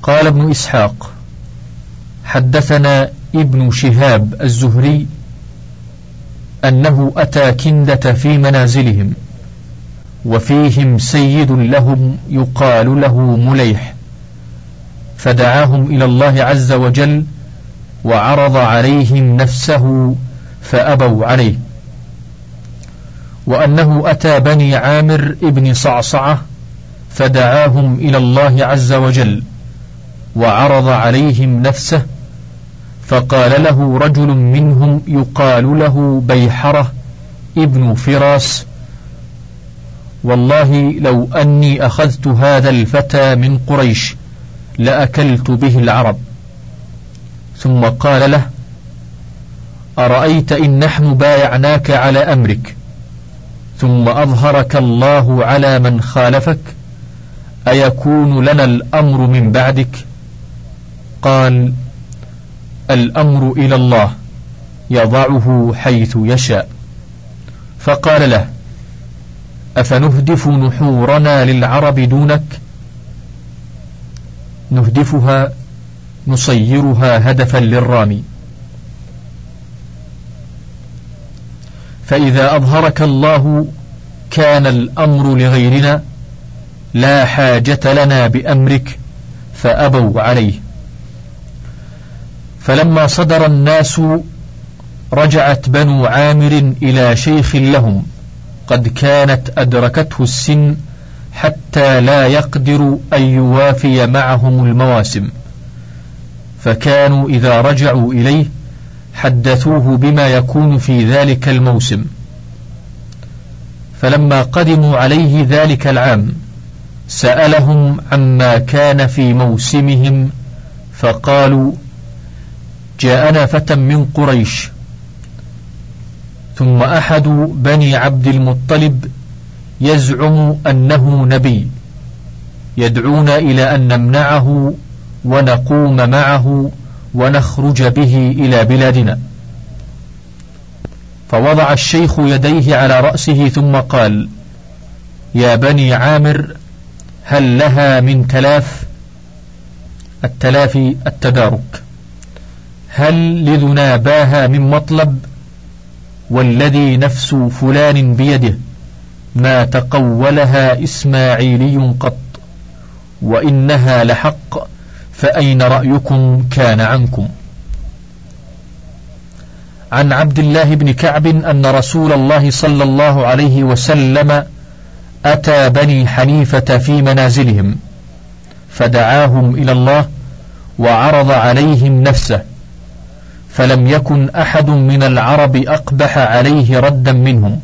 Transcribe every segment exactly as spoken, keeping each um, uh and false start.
قال ابن إسحاق حدثنا ابن شهاب الزهري أنه أتى كندة في منازلهم وفيهم سيد لهم يقال له مليح، فدعاهم إلى الله عز وجل وعرض عليهم نفسه فأبوا عليه. وأنه أتى بني عامر ابن صعصعة فدعاهم إلى الله عز وجل وعرض عليهم نفسه، فقال له رجل منهم يقال له بيحرة ابن فراس: والله لو أني أخذت هذا الفتى من قريش لأكلت به العرب. ثم قال له: أرأيت إن نحن بايعناك على أمرك ثم أظهرك الله على من خالفك أيكون لنا الأمر من بعدك؟ قال: الأمر إلى الله يضعه حيث يشاء. فقال له: أفنهدف نحورنا للعرب دونك؟ نهدفها نصيرها هدفا للرامي، فإذا أظهرك الله كان الأمر لغيرنا لا حاجة لنا بأمرك، فأبوا عليه. فلما صدر الناس رجعت بنو عامر إلى شيخ لهم قد كانت أدركته السن حتى لا يقدر أن يوافي معهم المواسم، فكانوا إذا رجعوا إليه حدثوه بما يكون في ذلك الموسم. فلما قدموا عليه ذلك العام سألهم عما كان في موسمهم، فقالوا: جاءنا فتى من قريش، ثم أحد بني عبد المطلب يزعم أنه نبي، يدعونا إلى أن نمنعه ونقوم معه ونخرج به إلى بلادنا. فوضع الشيخ يديه على رأسه ثم قال: يا بني عامر، هل لها من تلاف؟ التلافي التدارك. هل لذناباها من مطلب؟ والذي نفس فلان بيده ما تقولها إسماعيلي قط، وإنها لحق، فأين رأيكم كان عنكم؟ عن عبد الله بن كعب أن رسول الله صلى الله عليه وسلم أتى بني حنيفة في منازلهم فدعاهم إلى الله وعرض عليهم نفسه، فلم يكن أحد من العرب أقبح عليه ردا منهم.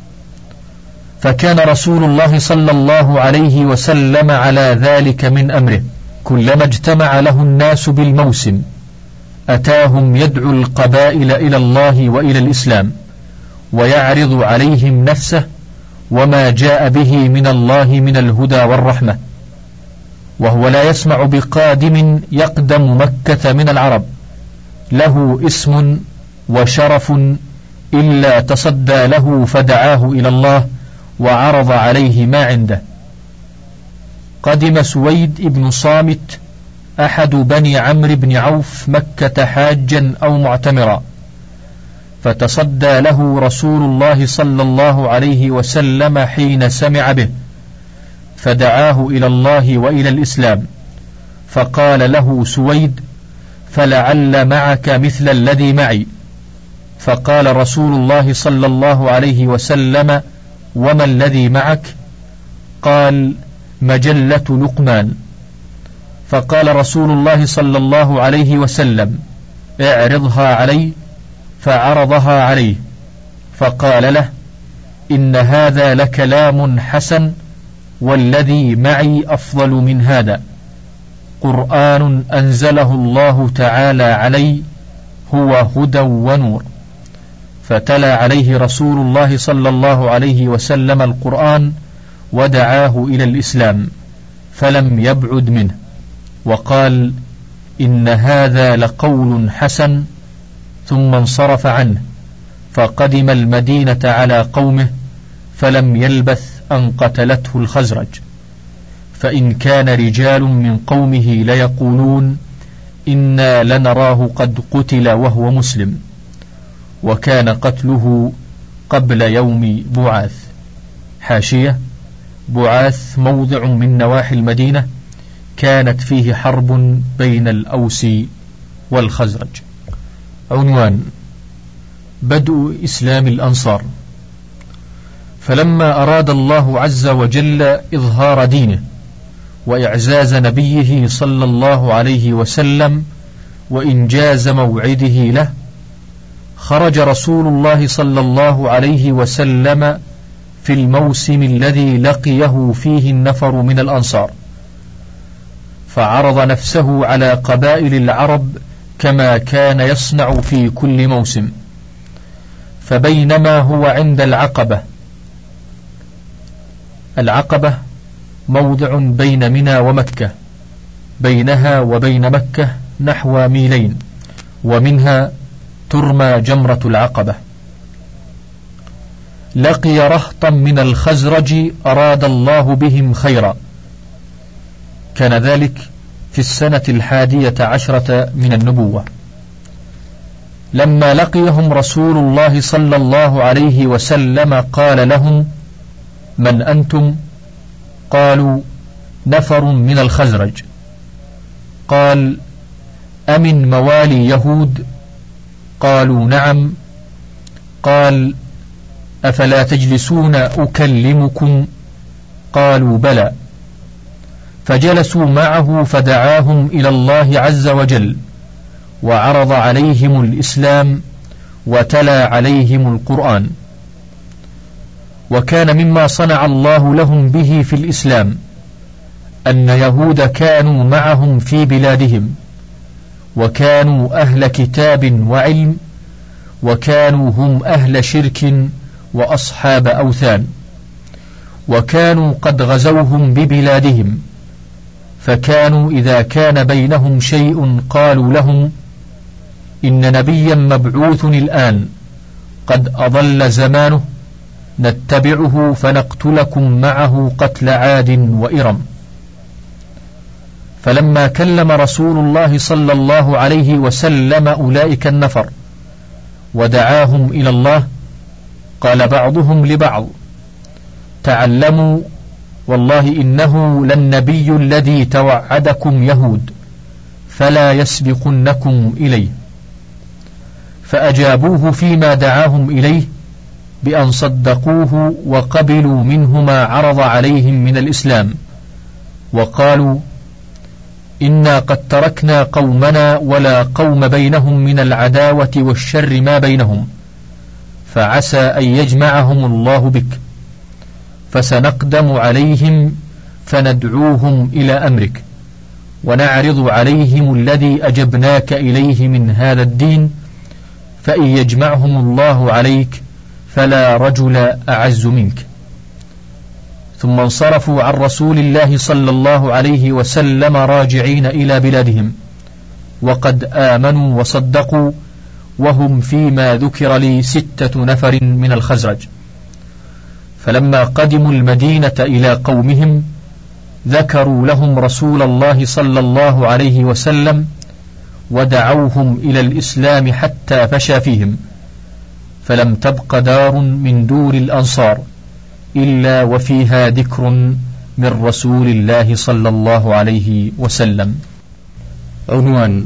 فكان رسول الله صلى الله عليه وسلم على ذلك من أمره، كلما اجتمع له الناس بالموسم أتاهم يدعو القبائل إلى الله وإلى الإسلام، ويعرض عليهم نفسه وما جاء به من الله من الهدى والرحمة، وهو لا يسمع بقادم يقدم مكة من العرب له اسم وشرف إلا تصدى له فدعاه إلى الله وعرض عليه ما عنده. قدم سويد بن صامت أحد بني عمرو بن عوف مكة حاجا أو معتمرا، فتصدى له رسول الله صلى الله عليه وسلم حين سمع به، فدعاه إلى الله وإلى الإسلام. فقال له سويد: فلعل معك مثل الذي معي. فقال رسول الله صلى الله عليه وسلم: وما الذي معك؟ قال: مجلة لقمان. فقال رسول الله صلى الله عليه وسلم: اعرضها علي. فعرضها عليه، فقال له: إن هذا لكلام حسن، والذي معي أفضل من هذا، قرآن أنزله الله تعالى علي، هو هدى ونور. فتلا عليه رسول الله صلى الله عليه وسلم القرآن ودعاه إلى الإسلام، فلم يبعد منه، وقال: إن هذا لقول حسن، ثم انصرف عنه، فقدم المدينة على قومه، فلم يلبث أن قتلته الخزرج. فإن كان رجال من قومه ليقولون إنا لنراه قد قتل وهو مسلم، وكان قتله قبل يوم بعاث. حاشية: بعاث موضع من نواحي المدينة كانت فيه حرب بين الأوس والخزرج. عنوان: بدء إسلام الأنصار. فلما أراد الله عز وجل إظهار دينه وإعزاز نبيه صلى الله عليه وسلم وإنجاز موعده له، خرج رسول الله صلى الله عليه وسلم في الموسم الذي لقيه فيه النفر من الأنصار، فعرض نفسه على قبائل العرب كما كان يصنع في كل موسم. فبينما هو عند العقبة، العقبة موضع بين منى ومكة، بينها وبين مكة نحو ميلين، ومنها ترمى جمرة العقبة، لقي رهطا من الخزرج أراد الله بهم خيرا. كان ذلك في السنة الحادية عشرة من النبوة. لما لقيهم رسول الله صلى الله عليه وسلم قال لهم: من أنتم؟ قالوا: نفر من الخزرج. قال: أمن موالي يهود؟ قالوا: نعم. قال: أفلا تجلسون أكلمكم؟ قالوا: بلى. فجلسوا معه فدعاهم إلى الله عز وجل، وعرض عليهم الإسلام وتلا عليهم القرآن. وكان مما صنع الله لهم به في الإسلام أن يهود كانوا معهم في بلادهم، وكانوا أهل كتاب وعلم، وكانوا هم أهل شرك وأصحاب أوثان، وكانوا قد غزوهم ببلادهم، فكانوا إذا كان بينهم شيء قالوا لهم: إن نبيا مبعوث الآن قد أضل زمانه، نتبعه فنقتلكم معه قتل عاد وإرم. فلما كلم رسول الله صلى الله عليه وسلم أولئك النفر ودعاهم إلى الله، قال بعضهم لبعض: تعلموا والله إنه للنبي الذي توعدكم يهود، فلا يسبقنكم إليه. فأجابوه فيما دعاهم إليه بأن صدقوه وقبلوا منه ما عرض عليهم من الإسلام، وقالوا: إنا قد تركنا قومنا ولا قوم بينهم من العداوة والشر ما بينهم، فعسى أن يجمعهم الله بك، فسنقدم عليهم فندعوهم إلى أمرك، ونعرض عليهم الذي أجبناك إليه من هذا الدين، فإن يجمعهم الله عليك فلا رجل أعز منك. ثم انصرفوا عن رسول الله صلى الله عليه وسلم راجعين إلى بلادهم، وقد آمنوا وصدقوا، وهم فيما ذكر لي ستة نفر من الخزرج. فلما قدموا المدينة إلى قومهم ذكروا لهم رسول الله صلى الله عليه وسلم، ودعوهم إلى الإسلام حتى فشى فيهم، فلم تبق دار من دور الأنصار إلا وفيها ذكر من رسول الله صلى الله عليه وسلم. عنوان: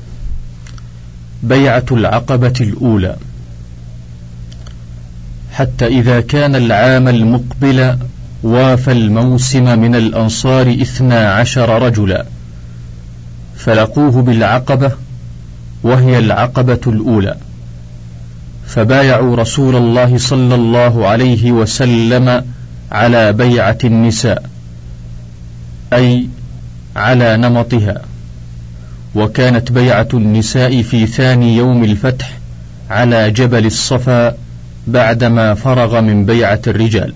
بيعة العقبة الأولى. حتى إذا كان العام المقبل وافى الموسم من الأنصار اثنا عشر رجلا، فلقوه بالعقبة وهي العقبة الأولى، فبايعوا رسول الله صلى الله عليه وسلم على بيعة النساء، أي على نمطها. وكانت بيعة النساء في ثاني يوم الفتح على جبل الصفا بعدما فرغ من بيعة الرجال،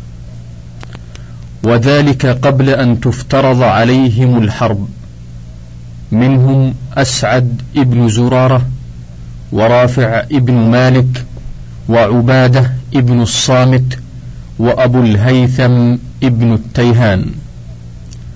وذلك قبل أن تفترض عليهم الحرب. منهم أسعد ابن زرارة، ورافع ابن مالك، وعبادة ابن الصامت، وأبو الهيثم ابن التيهان.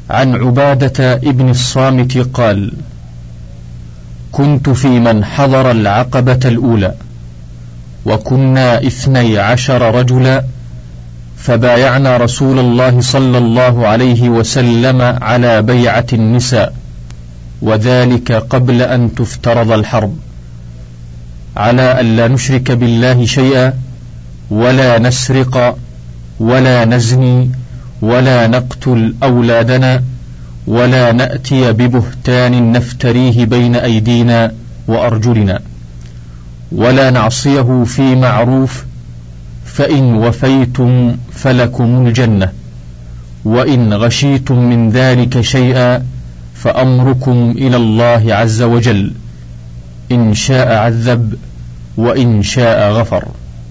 عن عبادة ابن الصامت قال: كنت في من حضر العقبة الأولى، وكنا اثني عشر رجلا، فبايعنا رسول الله صلى الله عليه وسلم على بيعة النساء، وذلك قبل أن تفترض الحرب، على أن لا نشرك بالله شيئا، ولا نسرق، ولا نزني، ولا نقتل أولادنا، ولا نأتي ببهتان نفتريه بين أيدينا وأرجلنا، ولا نعصيه في معروف، فإن وفيتم فلكم الجنة، وإن غشيتم من ذلك شيئا فأمركم إلى الله عز وجل، إن شاء عذب وإن شاء غفر.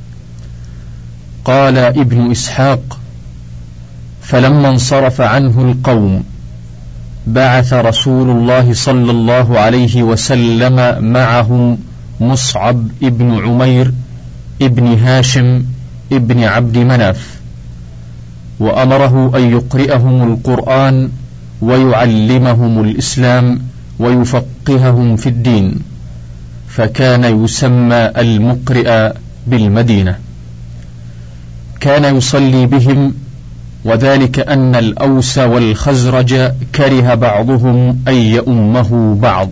قال ابن إسحاق: فلما انصرف عنه القوم بعث رسول الله صلى الله عليه وسلم معهم مصعب ابن عمير ابن هاشم ابن عبد مناف، وأمره أن يقرئهم القرآن ويعلمهم الإسلام ويفقههم في الدين، فكان يسمى المقرئ بالمدينة. كان يصلي بهم، وذلك أن الأوس والخزرج كره بعضهم أن يؤمه بعض.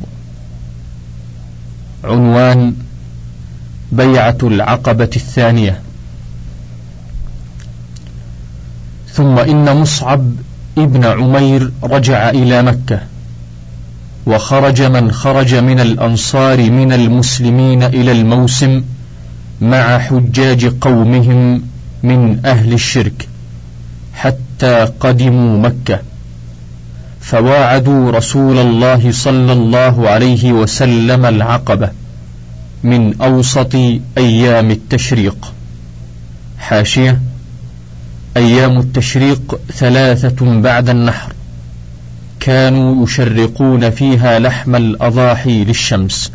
عنوان: بيعة العقبة الثانية. ثم إن مصعب ابن عمير رجع إلى مكة، وخرج من خرج من الأنصار من المسلمين إلى الموسم مع حجاج قومهم من أهل الشرك، حتى قدموا مكة، فواعدوا رسول الله صلى الله عليه وسلم العقبة من أوسط أيام التشريق. حاشية: أيام التشريق ثلاثة بعد النحر، كانوا يشرقون فيها لحم الأضاحي للشمس.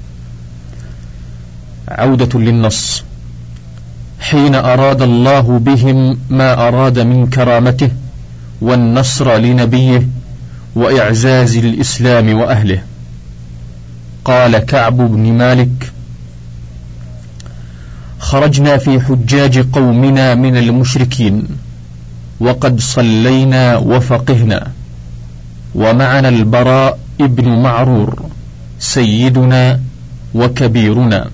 عودة للنص: حين أراد الله بهم ما أراد من كرامته والنصر لنبيه وإعزاز الإسلام وأهله. قال كعب بن مالك: خرجنا في حجاج قومنا من المشركين، وقد صلينا وفقهنا، ومعنا البراء ابن معرور سيدنا وكبيرنا،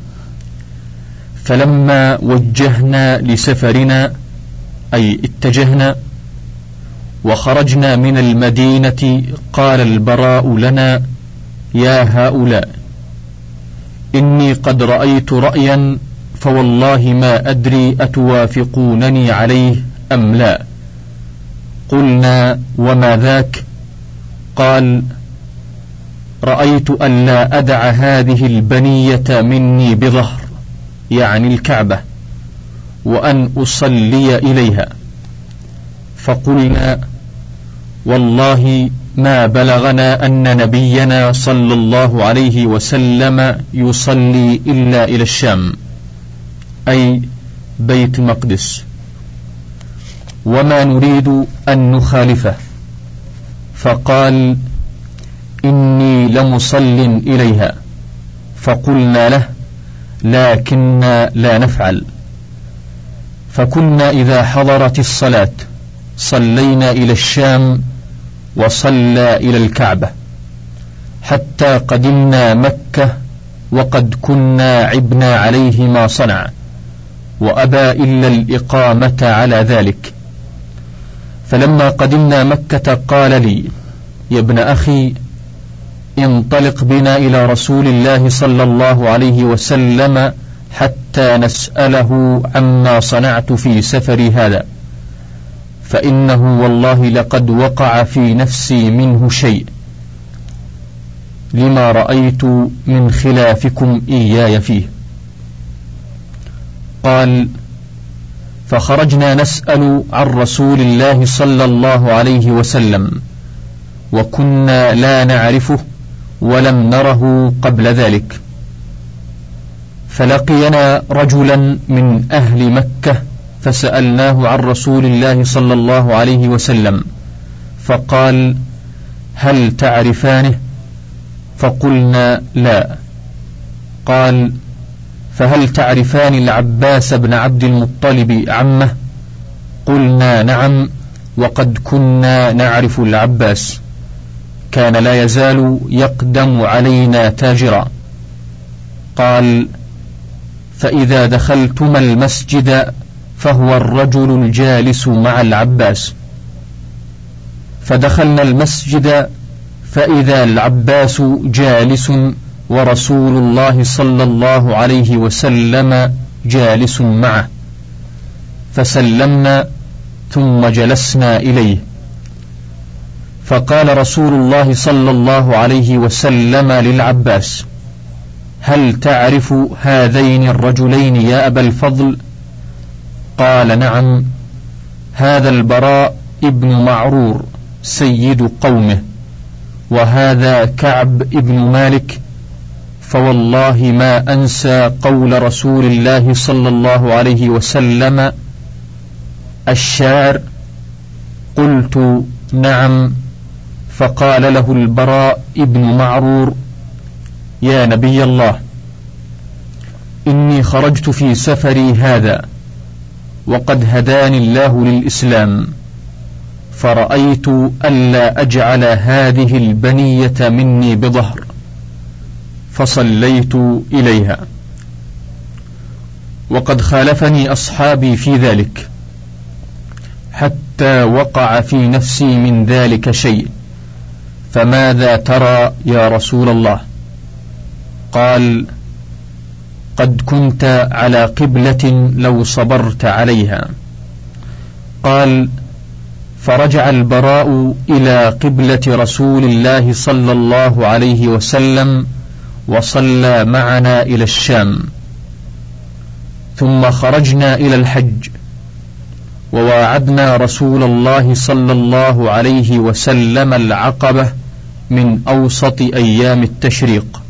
فلما وجهنا لسفرنا أي اتجهنا وخرجنا من المدينة، قال البراء لنا: يا هؤلاء، إني قد رأيت رأيا، فوالله ما أدري أتوافقونني عليه أم لا. قلنا: وما ذاك؟ قال: رأيت أن لا أدع هذه البنية مني بظهر، يعني الكعبة، وأن أصلي إليها. فقلنا: والله ما بلغنا أن نبينا صلى الله عليه وسلم يصلي إلا إلى الشام، أي بيت المقدس، وما نريد أن نخالفه. فقال: إني لمصل إليها. فقلنا له: لكننا لا نفعل. فكنا إذا حضرت الصلاة صلينا إلى الشام وصلى إلى الكعبة، حتى قدمنا مكة، وقد كنا عبنا عليه ما صنع، وأبى إلا الإقامة على ذلك. فلما قدمنا مكة قال لي: يا ابن أخي، انطلق بنا إلى رسول الله صلى الله عليه وسلم حتى نسأله عما صنعت في سفري هذا، فإنه والله لقد وقع في نفسي منه شيء، لما رأيت من خلافكم إياي فيه. قال: فخرجنا نسأل عن رسول الله صلى الله عليه وسلم، وكنا لا نعرفه ولم نره قبل ذلك. فلقينا رجلا من أهل مكة فسألناه عن رسول الله صلى الله عليه وسلم، فقال: هل تعرفانه؟ فقلنا لا. قال: فهل تعرفان العباس بن عبد المطلب عمه؟ قلنا نعم، وقد كنا نعرف العباس، كان لا يزال يقدم علينا تاجرا. قال: فإذا دخلتما المسجد فهو الرجل الجالس مع العباس. فدخلنا المسجد فإذا العباس جالس ورسول الله صلى الله عليه وسلم جالس معه، فسلمنا ثم جلسنا إليه، فقال رسول الله صلى الله عليه وسلم للعباس: هل تعرف هذين الرجلين يا أبا الفضل؟ قال: نعم، هذا البراء ابن معرور سيد قومه، وهذا كعب ابن مالك، فوالله ما أنسى قول رسول الله صلى الله عليه وسلم: الشاعر. قلت: نعم. فقال له البراء ابن معرور: يا نبي الله، إني خرجت في سفري هذا وقد هداني الله للإسلام، فرأيت ألا أجعل هذه البنية مني بظهر، فصليت إليها، وقد خالفني أصحابي في ذلك، حتى وقع في نفسي من ذلك شيء، فماذا ترى يا رسول الله؟ قال: قد كنت على قبلة لو صبرت عليها. قال: فرجع البراء إلى قبلة رسول الله صلى الله عليه وسلم وصلى معنا إلى الشام، ثم خرجنا إلى الحج، وواعدنا رسول الله صلى الله عليه وسلم العقبة من أوسط أيام التشريق.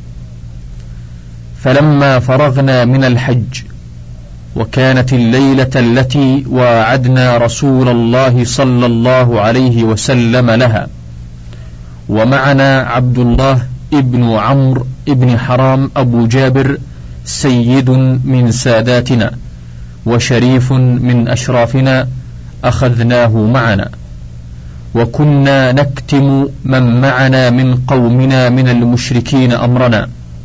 فلما فرغنا من الحج وكانت الليلة التي واعدنا رسول الله صلى الله عليه وسلم لها، ومعنا عبد الله ابن عمرو ابن حرام أبو جابر سيد من ساداتنا وشريف من أشرافنا، أخذناه معنا، وكنا نكتم من معنا من قومنا من المشركين أمرنا،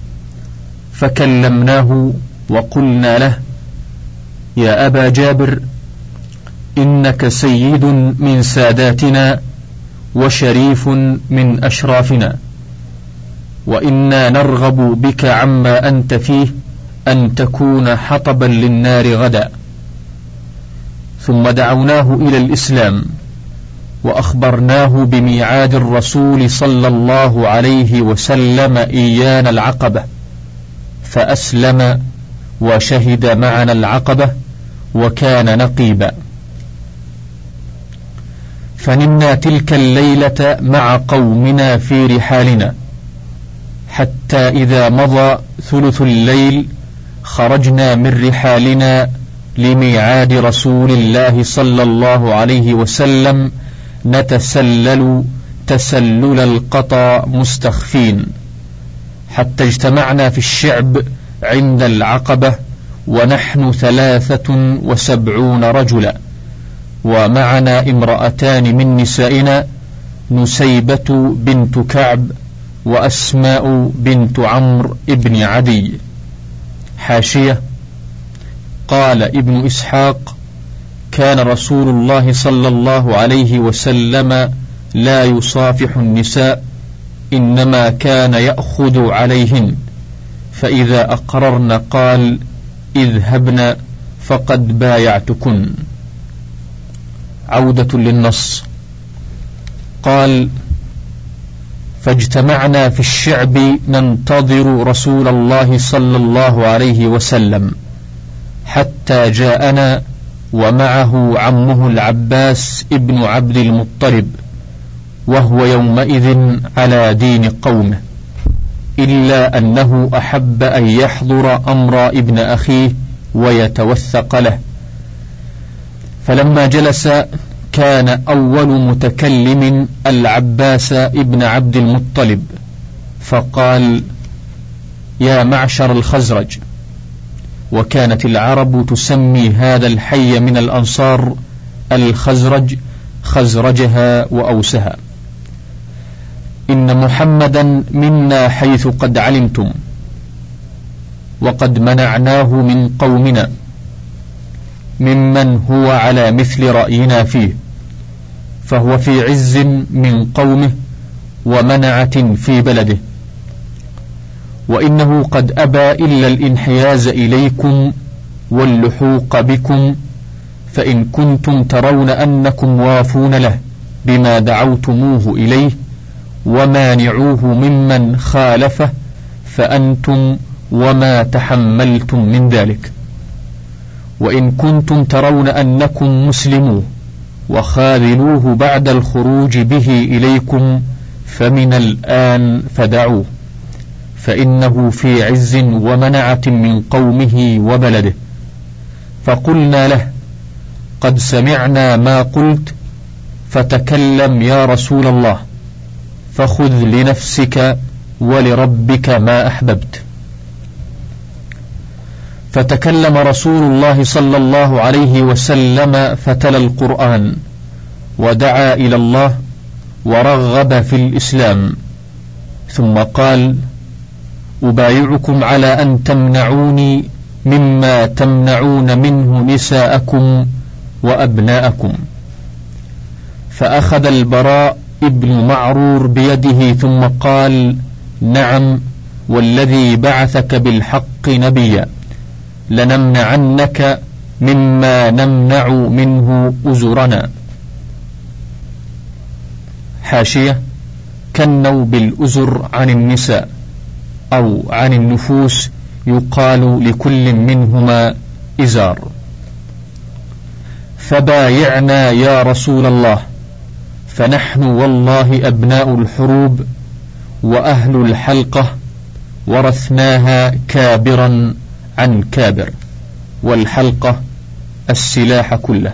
فكلمناه وقلنا له: يا أبا جابر، إنك سيد من ساداتنا وشريف من أشرافنا، وإنا نرغب بك عما أنت فيه أن تكون حطبا للنار غدا. ثم دعوناه إلى الإسلام، وأخبرناه بميعاد الرسول صلى الله عليه وسلم إيانا العقبة، فأسلم وشهد معنا العقبة وكان نقيبا. فنمنا تلك الليلة مع قومنا في رحالنا، حتى إذا مضى ثلث الليل خرجنا من رحالنا لميعاد رسول الله صلى الله عليه وسلم، نتسلل تسلل القطا مستخفين، حتى اجتمعنا في الشعب عند العقبة ونحن ثلاثة وسبعون رجلا، ومعنا امرأتان من نسائنا، نسيبة بنت كعب وأسماء بنت عمرو ابن عدي. حاشية: قال ابن إسحاق: كان رسول الله صلى الله عليه وسلم لا يصافح النساء، إنما كان يأخذ عليهن، فإذا أقررن قال: اذهبن فقد بايعتكن. عودة للنص. قال: فاجتمعنا في الشعب ننتظر رسول الله صلى الله عليه وسلم، حتى جاءنا ومعه عمه العباس ابن عبد المطلب، وهو يومئذ على دين قومه، إلا أنه أحب أن يحضر أمر ابن أخيه ويتوثق له. فلما جلس كان أول متكلم العباس ابن عبد المطلب، فقال: يا معشر الخزرج. وكانت العرب تسمي هذا الحي من الأنصار الخزرج، خزرجها وأوسها. إن محمدا منا حيث قد علمتم، وقد منعناه من قومنا ممن هو على مثل رأينا فيه، فهو في عز من قومه ومنعة في بلده، وإنه قد أبى إلا الانحياز إليكم واللحوق بكم، فإن كنتم ترون أنكم وافون له بما دعوتموه إليه ومانعوه ممن خالفه فأنتم وما تحملتم من ذلك، وإن كنتم ترون أنكم مسلموه وخاذلوه بعد الخروج به إليكم فمن الآن فدعوه، فإنه في عز ومنعة من قومه وبلده. فقلنا له: قد سمعنا ما قلت، فتكلم يا رسول الله، فخذ لنفسك ولربك ما أحببت. فتكلم رسول الله صلى الله عليه وسلم فتلا القرآن ودعا إلى الله ورغب في الإسلام، ثم قال: أبايعكم على أن تمنعوني مما تمنعون منه نساءكم وأبناءكم. فأخذ البراء ابن معرور بيده ثم قال: نعم والذي بعثك بالحق نبيا، لنمنعنك مما نمنع منه أزرنا. حاشية: كنوا بالأزر عن النساء أو عن النفوس، يقال لكل منهما إزار. فبايعنا يا رسول الله، فنحن والله أبناء الحروب وأهل الحلقة، ورثناها كابرا عن كابر، والحلقة السلاح كله.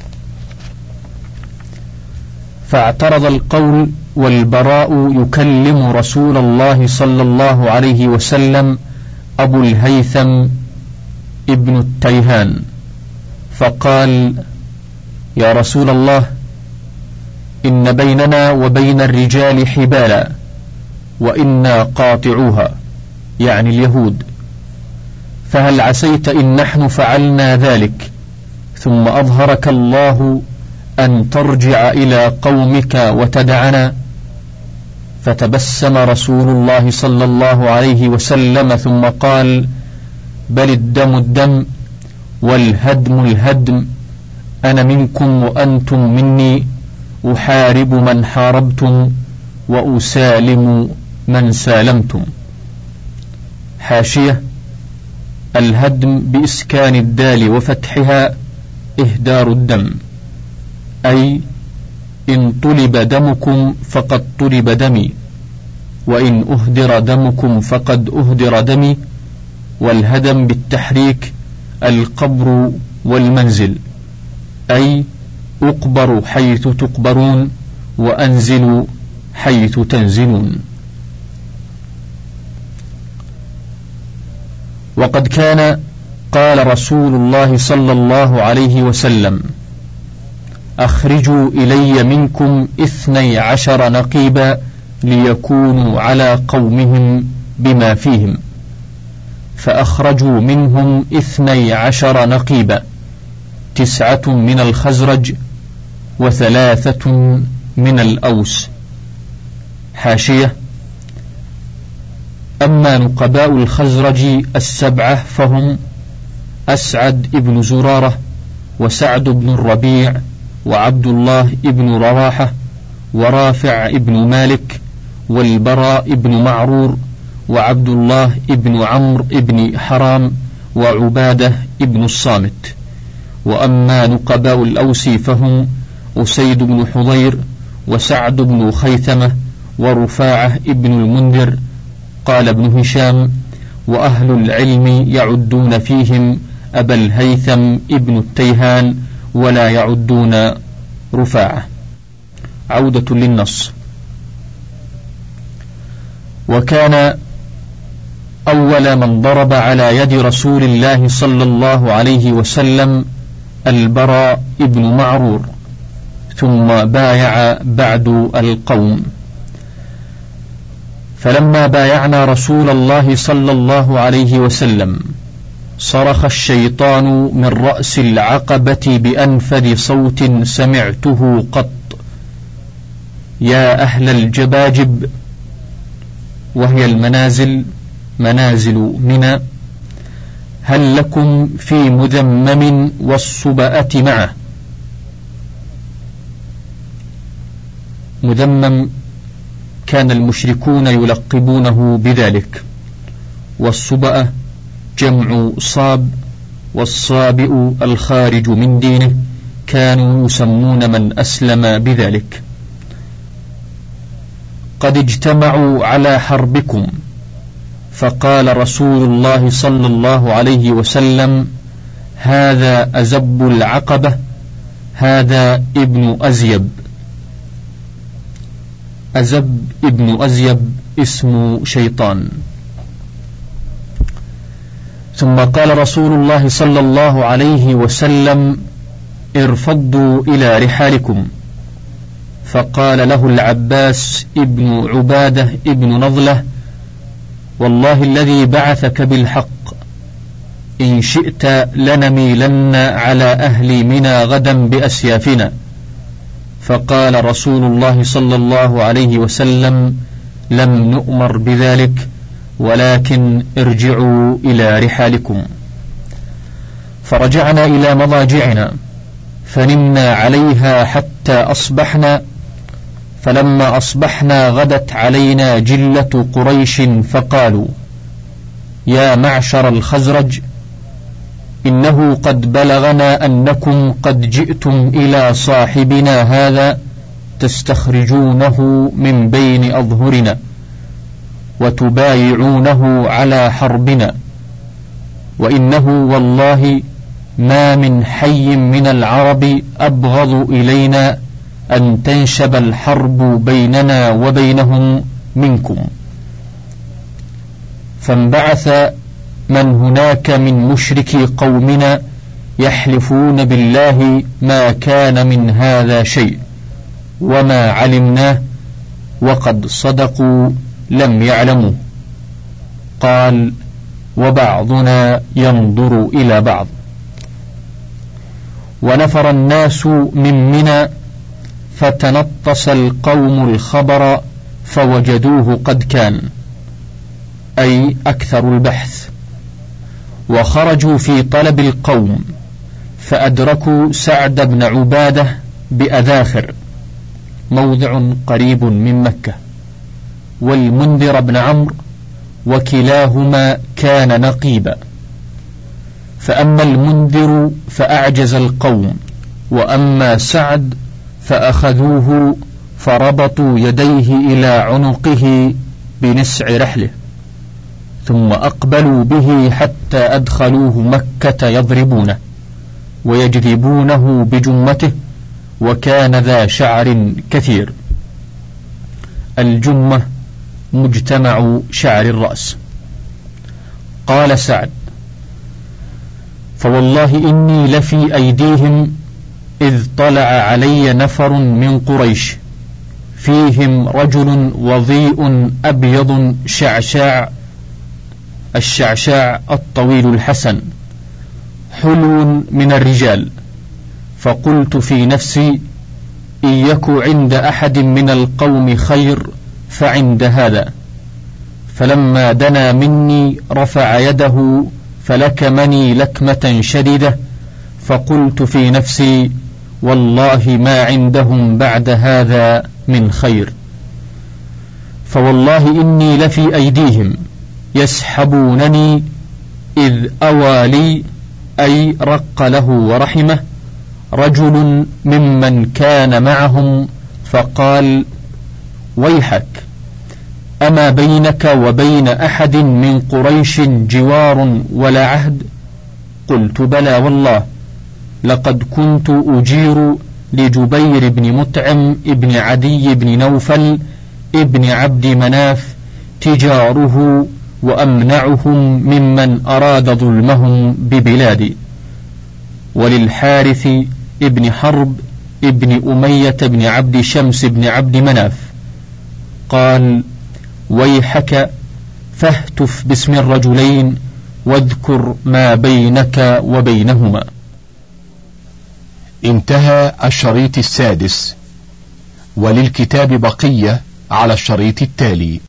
فاعترض القول والبراء يكلم رسول الله صلى الله عليه وسلم أبو الهيثم ابن التيهان، فقال: يا رسول الله، إن بيننا وبين الرجال حبالا وإنا قاطعوها، يعني اليهود، فهل عسيت إن نحن فعلنا ذلك ثم أظهرك الله أن ترجع إلى قومك وتدعنا؟ فتبسم رسول الله صلى الله عليه وسلم ثم قال: بل الدم الدم والهدم الهدم، أنا منكم وأنتم مني، أحارب من حاربتم وأسالم من سالمتم. حاشية: الهدم بإسكان الدال وفتحها إهدار الدم، أي إن طلب دمكم فقد طلب دمي، وإن أهدر دمكم فقد أهدر دمي. والهدم بالتحريك القبر والمنزل، أي أقبر حيث تقبرون وأنزل حيث تنزلون. وقد كان قال رسول الله صلى الله عليه وسلم: أخرجوا إلي منكم اثني عشر نقيبا ليكونوا على قومهم بما فيهم، فأخرجوا منهم اثني عشر نقيبا، تسعة من الخزرج وثلاثة من الأوس. حاشية: أما نقباء الخزرج السبعة فهم أسعد ابن زرارة، وسعد بن الربيع، وعبد الله ابن رواحة، ورافع ابن مالك، والبراء ابن معرور، وعبد الله ابن عمرو ابن حرام، وعبادة ابن الصامت. وأما نقباء الأوس فهم أسيد بن حضير، وسعد بن خيثمة، ورفاعة ابن المنذر. قال ابن هشام: وأهل العلم يعدون فيهم أبا الهيثم ابن التيهان، ولا يعدون رفاعة. عودة للنص. وكان أول من ضرب على يد رسول الله صلى الله عليه وسلم البراء ابن معرور، ثم بايع بعد القوم. فلما بايعنا رسول الله صلى الله عليه وسلم صرخ الشيطان من رأس العقبة بأنفذ صوت سمعته قط: يا أهل الجباجب، وهي المنازل منازل منى، هل لكم في مذمم والصبأة معه. مذمم كان المشركون يلقبونه بذلك، والصبأة جمع صاب، والصابئ الخارج من دينه، كانوا يسمون من أسلم بذلك. قد اجتمعوا على حربكم، فقال رسول الله صلى الله عليه وسلم: هذا أزب العقبة، هذا ابن أزيب. أزب ابن أزيب اسم شيطان. ثم قال رسول الله صلى الله عليه وسلم: ارفضوا إلى رحالكم. فقال له العباس ابن عبادة ابن نضلة: والله الذي بعثك بالحق، إن شئت لنميلن على أهل منى غدا بأسيافنا. فقال رسول الله صلى الله عليه وسلم: لم نؤمر بذلك، ولكن ارجعوا إلى رحالكم. فرجعنا إلى مضاجعنا فنمنا عليها حتى أصبحنا. فلما أصبحنا غدت علينا جلة قريش فقالوا: يا معشر الخزرج، إنه قد بلغنا أنكم قد جئتم إلى صاحبنا هذا تستخرجونه من بين أظهرنا وتبايعونه على حربنا، وإنه والله ما من حي من العرب أبغض إلينا أن تنشب الحرب بيننا وبينهم منكم. فانبعث من هناك من مشركي قومنا يحلفون بالله ما كان من هذا شيء وما علمناه، وقد صدقوا لم يعلموا. قال: وبعضنا ينظر إلى بعض. ونفر الناس من منى، فتنطس القوم الخبر فوجدوه قد كان، أي أكثر البحث، وخرجوا في طلب القوم، فأدركوا سعد بن عبادة بأذاخر، موضع قريب من مكة، والمنذر بن عمرو، وكلاهما كان نقيبا. فأما المنذر فأعجز القوم، وأما سعد فأخذوه فربطوا يديه إلى عنقه بنسع رحله، ثم أقبلوا به حتى أدخلوه مكة يضربونه ويجذبونه بجمته، وكان ذا شعر كثير. الجمة مجتمع شعر الرأس. قال سعد: فوالله إني لفي أيديهم إذ طلع علي نفر من قريش، فيهم رجل وضيء أبيض شعشاع، الشعشاع الطويل الحسن، حلو من الرجال. فقلت في نفسي: إن يك عند أحد من القوم خير فعند هذا. فلما دنا مني رفع يده فلكمني لكمة شديدة، فقلت في نفسي: والله ما عندهم بعد هذا من خير. فوالله إني لفي أيديهم يسحبونني، إذ أوى لي، أي رق له ورحمه، رجل ممن كان معهم فقال: ويحك، أما بينك وبين أحد من قريش جوار ولا عهد؟ قلت: بلى والله، لقد كنت أجير لجبير بن مطعم ابن عدي بن نوفل ابن عبد مناف تجاره وأمنعهم ممن أراد ظلمهم ببلادي. وللحارث ابن حرب ابن أمية بن عبد شمس بن عبد مناف قال: ويحك فاهتف باسم الرجلين واذكر ما بينك وبينهما. انتهى الشريط السادس، وللكتاب بقية على الشريط التالي.